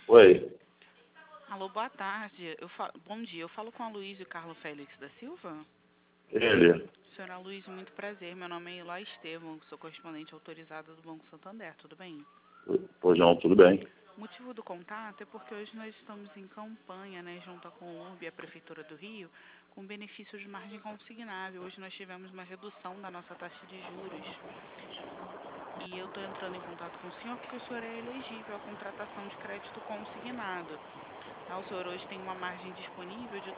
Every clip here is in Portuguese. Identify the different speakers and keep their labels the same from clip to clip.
Speaker 1: Oi,
Speaker 2: Alô, boa tarde. Bom dia. Eu falo com a Luísa Carlos Félix da Silva?
Speaker 1: ele.
Speaker 2: Senhora Luísa, muito prazer. Meu nome é Eloy Estevam, sou correspondente autorizada do Banco Santander. Tudo bem?
Speaker 1: Pois não, tudo bem.
Speaker 2: O motivo do contato é porque hoje nós estamos em campanha, né, junto com o URB e a Prefeitura do Rio, com benefício de margem consignável. Hoje nós tivemos uma redução da nossa taxa de juros. E eu estou entrando em contato com o senhor porque o senhor é elegível à contratação de crédito consignado. Tá? O senhor hoje tem uma margem disponível de R$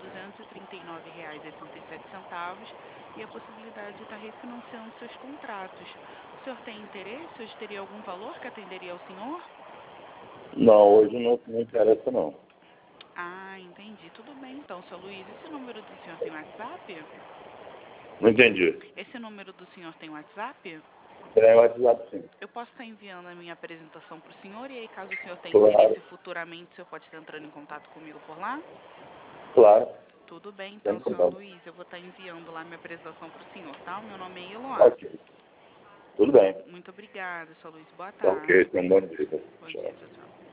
Speaker 2: 239,87 e a possibilidade de estar refinanciando seus contratos. O senhor tem interesse? Hoje teria algum valor que atenderia ao senhor?
Speaker 1: Não, hoje não interessa não.
Speaker 2: Ah, entendi. Tudo bem então, seu Luiz. Esse número do senhor tem WhatsApp?
Speaker 1: Não entendi.
Speaker 2: Esse número do senhor tem WhatsApp?
Speaker 1: Tem o WhatsApp sim.
Speaker 2: Eu posso estar enviando a minha apresentação para o senhor e aí, caso o senhor tenha
Speaker 1: Claro,
Speaker 2: interesse futuramente, o senhor pode estar entrando em contato comigo por lá?
Speaker 1: claro,
Speaker 2: Tudo bem,
Speaker 1: sem
Speaker 2: então, senhor
Speaker 1: problema.
Speaker 2: Luiz, eu vou estar enviando lá minha apresentação para o senhor, tá? O meu nome é Eloá.
Speaker 1: Ok, tudo bem.
Speaker 2: Muito obrigada, senhor Luiz. Boa
Speaker 1: Tá ok,
Speaker 2: tarde.
Speaker 1: tenha um bom dia.
Speaker 2: Bom dia,
Speaker 1: Tchau.
Speaker 2: tchau, tchau.